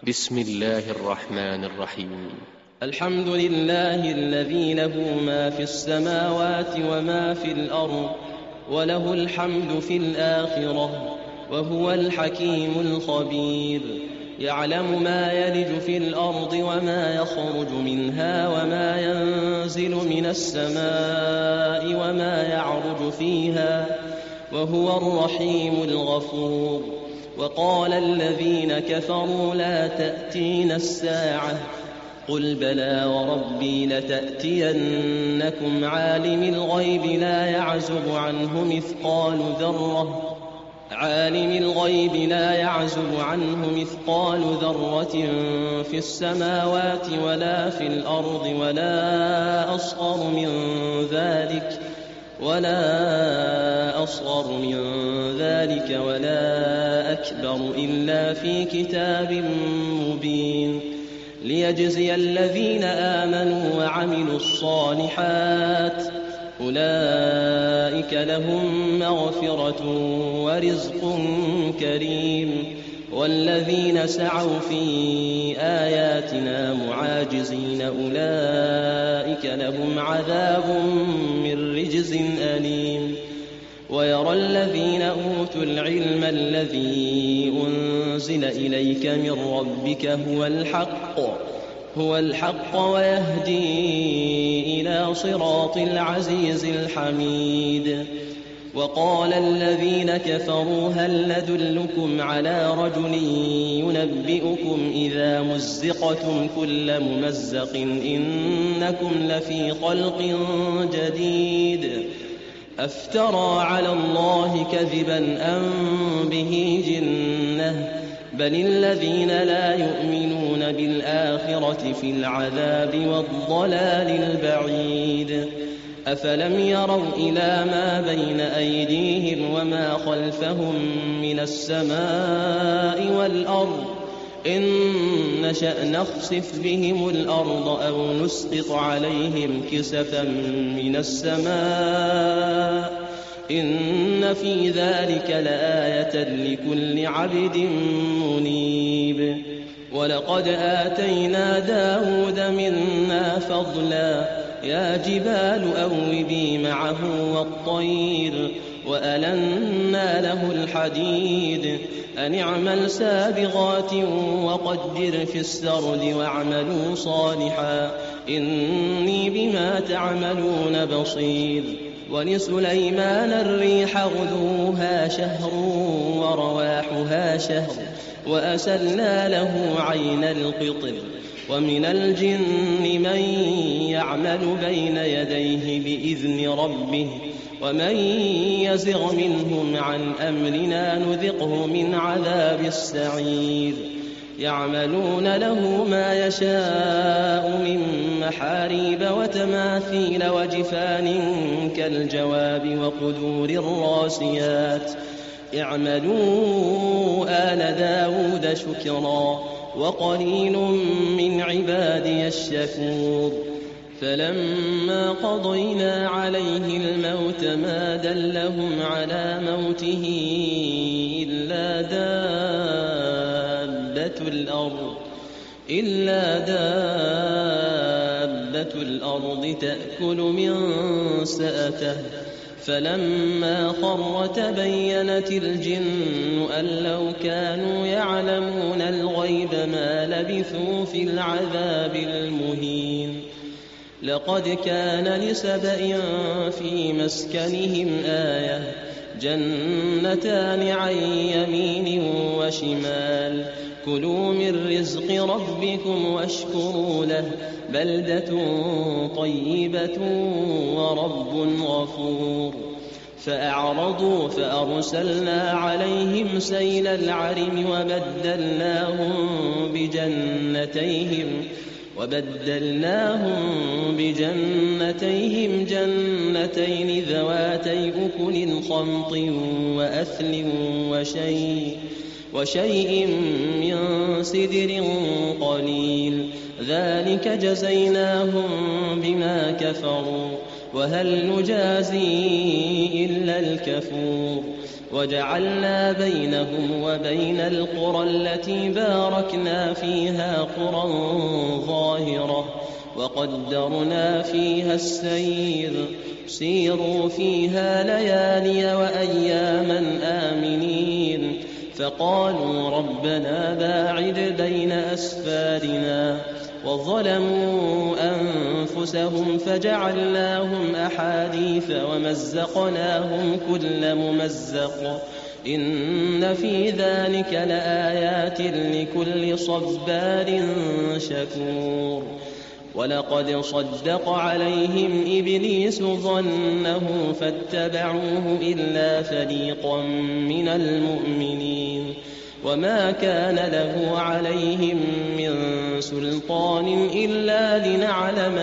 بسم الله الرحمن الرحيم. الحمد لله الذي له ما في السماوات وما في الأرض وله الحمد في الآخرة وهو الحكيم الخبير. يعلم ما يلج في الأرض وما يخرج منها وما ينزل من السماء وما يعرج فيها وهو الرحيم الغفور. وقال الذين كفروا لا تأتينا الساعة قل بلى وربي لتأتينكم عالم الغيب لا يعزب عنه مثقال ذرة في السماوات ولا في الأرض ولا أصغر من ذلك ولا أكبر إلا في كتاب مبين. ليجزي الذين آمنوا وعملوا الصالحات أولئك لهم مغفرة ورزق كريم. والذين سعوا في آياتنا معاجزين أولئك لهم عذاب من رجز أليم. ويرى الذين أوتوا العلم الذي أنزل إليك من ربك هو الحق ويهدي إلى صراط العزيز الحميد. وقال الذين كفروا هل ندلكم على رجل ينبئكم إذا مزقتم كل ممزق إنكم لفي خلق جديد أفترى على الله كذبا أم به جنة بل الذين لا يؤمنون بالآخرة في العذاب والضلال البعيد. أفلم يروا إلى ما بين أيديهم وما خلفهم من السماء والأرض إن نشأ نخسف بهم الأرض أو نسقط عليهم كسفا من السماء إن في ذلك لآية لكل عبد منيب. ولقد آتينا داود منا فضلا يا جبال أوبي معه والطير وألنا له الحديد أن اعمل سابغات وقدر في السرد واعملوا صالحا إني بما تعملون بصير. ولسليمان الريح غدوها شهر ورواحها شهر وأسلنا له عين القطر. ومن الجن من يعمل بين يديه بإذن ربه ومن يزغ منهم عن أمرنا نذقه من عذاب السعير. يعملون له ما يشاء من محاريب وتماثيل وجفان كالجواب وقدور الراسيات. اعملوا آل داود شكرا وقليل من عبادي الشكور. فلما قضينا عليه الموت ما دلهم على موته إلا دابة الأرض تأكل من سأته. فلما خر تبينت الجن أن لو كانوا يعلمون الغيب ما لبثوا في العذاب المهين. لقد كان لسبإ في مسكنهم آية جنتان عن يمين وشمال كلوا من رزق ربكم واشكروا له بلدة طيبة ورب غفور. فأعرضوا فأرسلنا عليهم سيل العرم وبدلناهم بجنتيهم جنتين ذواتي أكل خمط وأثل وشيء من سدر قليل ذلك جزيناهم بما كفروا وهل نجازي إلا الكفور وجعلنا بينهم وبين القرى التي باركنا فيها قرى ظاهرة وقدرنا فيها السير سيروا فيها ليالي وأياما آمنين فقالوا ربنا باعد بين أسفارنا وظلموا أنفسهم فجعلناهم أحاديث ومزقناهم كل ممزق إن في ذلك لآيات لكل صبار شكور ولقد صدق عليهم إبليس ظنه فاتبعوه إلا فريقا من المؤمنين وما كان له عليهم من سلطان إلا لنعلم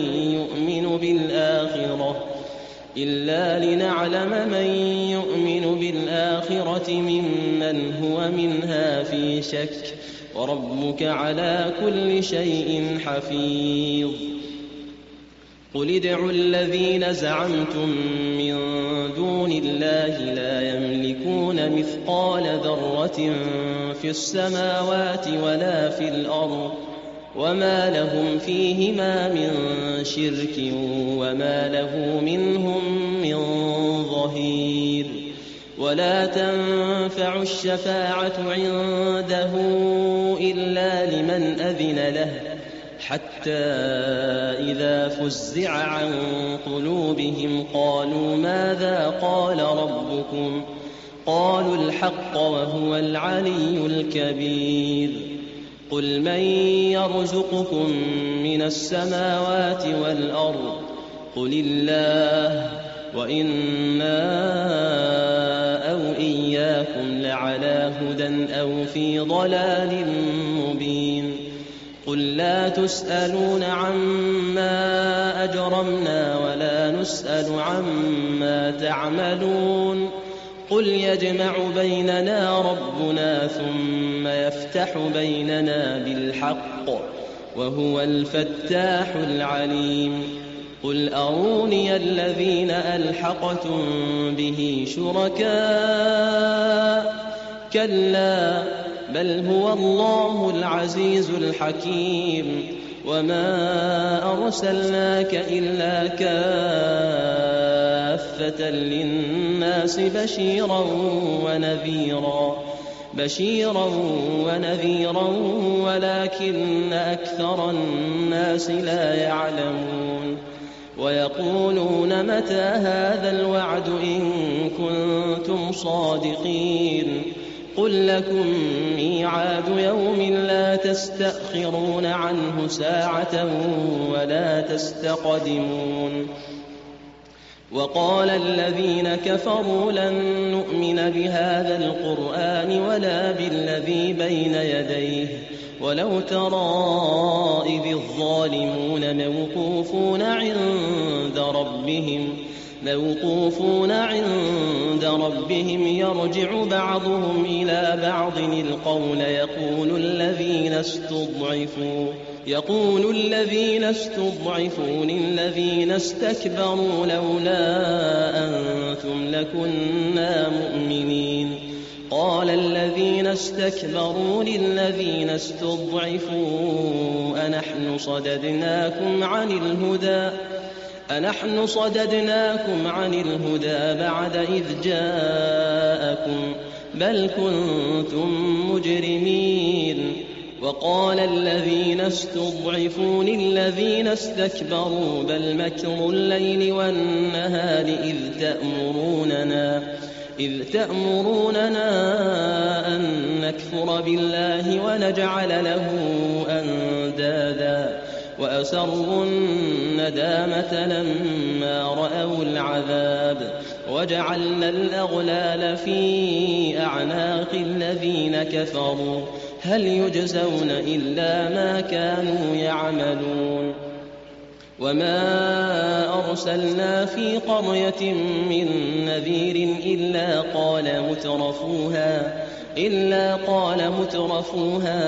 من يؤمن بالآخرة ممن هو منها في شك وربك على كل شيء حفيظ قل ادعوا الذين زعمتم من دون الله لا يملكون مثقال ذرة في السماوات ولا في الأرض وما لهم فيهما من شرك وما له منهم من ظهير ولا تنفع الشفاعة عنده إلا لمن أذن له حتى إذا فزع عن قلوبهم قالوا ماذا قال ربكم قالوا الحق وهو العلي الكبير قل من يرزقكم من السماوات والأرض قل الله وإنا أو إياكم لعلى هدى أو في ضلال مبين قل لا تسألون عما أجرمنا ولا نسأل عما تعملون قل يجمع بيننا ربنا ثم يفتح بيننا بالحق وهو الفتاح العليم قل أروني الذين ألحقتم به شركاء كلا بل هو الله العزيز الحكيم وما أرسلناك إلا كافة للناس بشيرا ونذيرا ولكن أكثر الناس لا يعلمون ويقولون متى هذا الوعد إن كنتم صادقين قل لكم ميعاد يوم لا تستأخرون عنه ساعة ولا تستقدمون وقال الذين كفروا لن نؤمن بهذا القرآن ولا بالذي بين يديه ولو ترى إذ الظالمون موقوفون عند ربهم يرجع بعضهم إلى بعض القول يقول الذين استضعفوا للذين استكبروا لولا أنتم لكنا مؤمنين قال الذين استكبروا للذين استضعفوا أنحن صددناكم عن الهدى بعد إذ جاءكم بل كنتم مجرمين وقال الذين استضعفوا للذين استكبروا بل مكر الليل والنهار إذ تأمروننا أن نكفر بالله ونجعل له أندادا وأسروا الندامة لما رأوا العذاب وجعلنا الأغلال في أعناق الذين كفروا هل يجزون إلا ما كانوا يعملون وما أرسلنا في قرية من نذير إلا قال مترفوها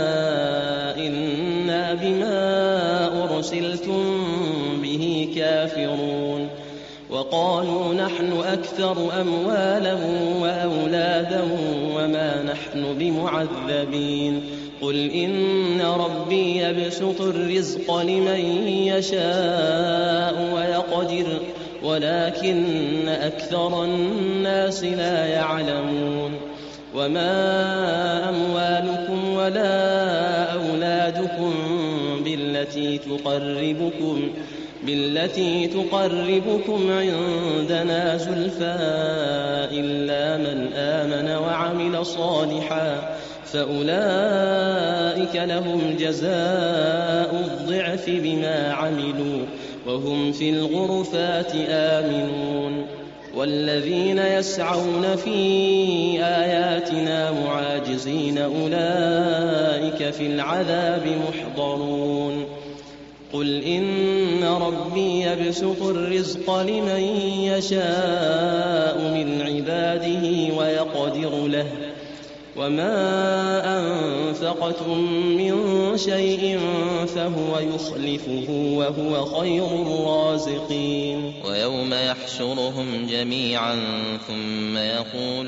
إنا بما أرسلتم به كافرون وقالوا نحن أكثر أموالا وأولادا وما نحن بمعذبين قل إن ربي يبسط الرزق لمن يشاء ويقدر ولكن أكثر الناس لا يعلمون وما أموالكم ولا أولادكم بالتي تقربكم عندنا زلفى إلا من آمن وعمل صالحا فأولئك لهم جزاء الضعف بما عملوا وهم في الغرفات آمنون والذين يسعون في آياتنا معاجزين أولئك في العذاب محضرون قل إن ربي يبسط الرزق لمن يشاء من عباده ويقدر له وما أنفقتم من شيء فهو يخلفه وهو خير الرازقين ويوم يحشرهم جميعا ثم يقول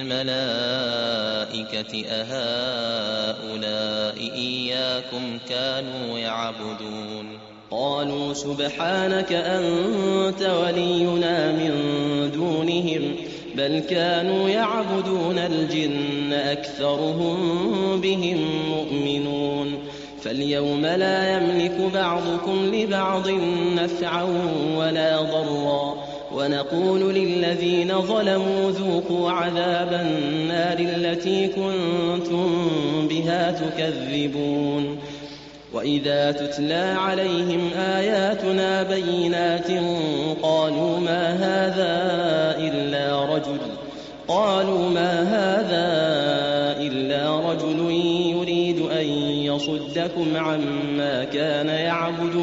للملائكة أهؤلاء إياكم كانوا يعبدون قالوا سبحانك أنت ولينا من دونهم بل كانوا يعبدون الجن أكثرهم بهم مؤمنون فاليوم لا يملك بعضكم لبعض نفعا ولا ضرا ونقول للذين ظلموا ذوقوا عذاب النار التي كنتم بها تكذبون وإذا تتلى عليهم آياتنا بينات قالوا ما هذا إلا رجل يريد أن يصدكم عما كان يعبد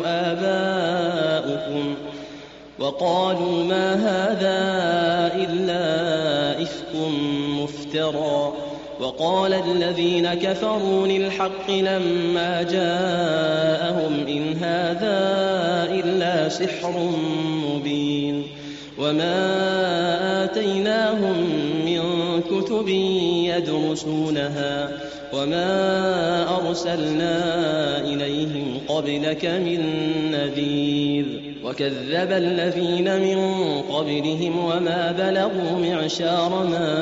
آباؤكم وقالوا ما هذا إلا إفك مفترى وقال الذين كفروا للحق لما جاءهم إن هذا إلا سحر مبين وما آتيناهم من كتب يدرسونها وما أرسلنا إليهم قبلك من نذير وكذب الذين من قبلهم وما بلغوا معشار ما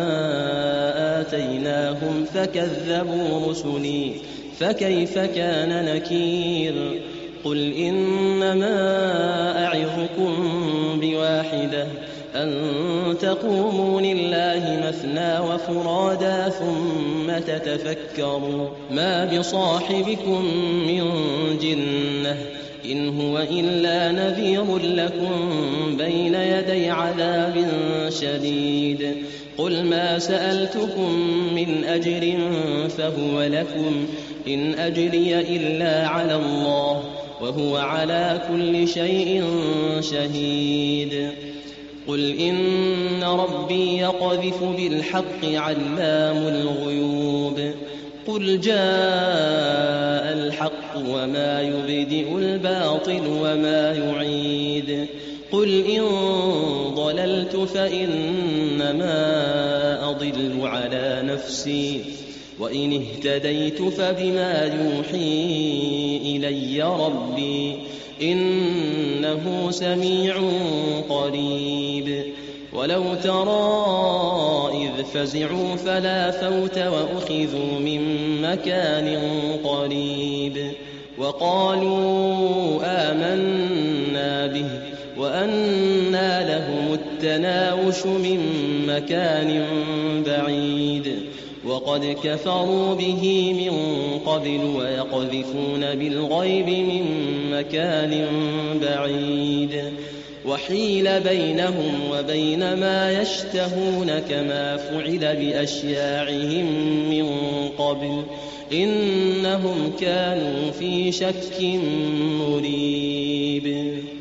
آتيناهم فكذبوا رسلي فكيف كان نكير قل إنما أعظكم بواحدة أن تقوموا لله مثنى وفرادا ثم تتفكروا ما بصاحبكم من جنة إن هو إلا نذير لكم بين يدي عذاب شديد قل ما سألتكم من أجر فهو لكم إن أجري إلا على الله وهو على كل شيء شهيد قل إن ربي يقذف بالحق علام الغيوب قل جاء الحق وما يبدئ الباطل وما يعيد قل إن ضللت فإنما أضل على نفسي وإن اهتديت فبما يوحي إلي ربي إنه سميع قريب ولو ترى إذ فزعوا فلا فوت وأخذوا من مكان قريب وقالوا آمنا به وأنى لهم التناوش من مكان بعيد وقد كفروا به من قبل ويقذفون بالغيب من مكان بعيد وحيل بينهم وبين ما يشتهون كما فعل بأشياعهم من قبل إنهم كانوا في شك مريب